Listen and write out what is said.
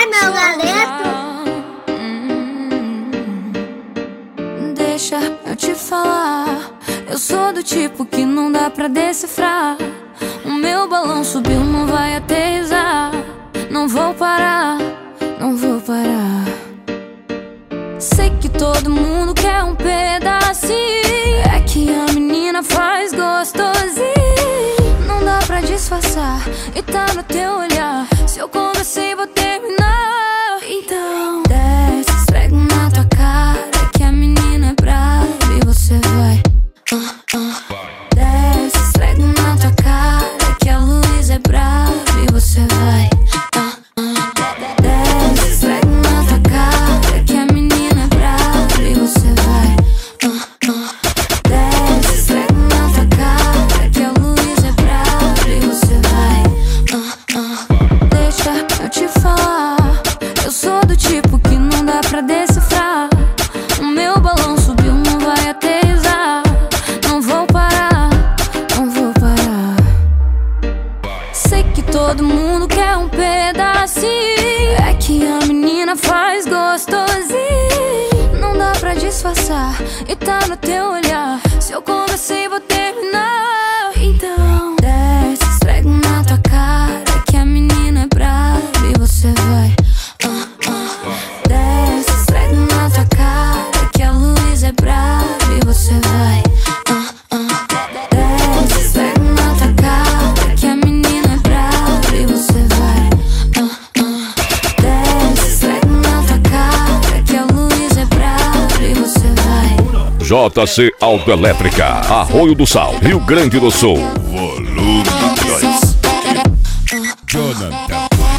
meu galeto. Deixa eu te falar, eu sou do tipo que não dá pra decifrar. O meu balão subiu, não vai aterrissar. Não vou parar, não vou parar. Sei que todo mundo quer um pedacinho. É que a menina faz gostosinho. Não dá pra disfarçar e tá no teu olhar. Se eu comecei, vou terminar. Então desce, esfrega na tua cara que a menina é brava e você vai. Desce, esfrega na tua cara que a luz é brava e você vai. Desce, esfrega na tua cara que a menina é brava e você vai. Desce, esfrega na tua cara que a luz é brava e você vai. Deixa eu te falar, eu sou do tipo que não dá pra decifrar. O meu balão subiu, não vai aterrissar. Não vou parar, não vou parar. Sei que todo mundo quer um pedacinho. É que a menina faz gostosinho. Não dá pra disfarçar e tá no teu olhar. Se eu comecei, vou terminar. Então desce, esfrega na tua cara que a menina é brava e você vai. Desce, esfrega na tua cara que a luz é brava e você vai. Desce, esfrega na tua cara que a menina é brava e você vai. Desce, esfrega na tua cara que a luz é brava e você vai. JC Autoelétrica, Arroio do Sal, Rio Grande do Sul. Volume 2. Jonathan.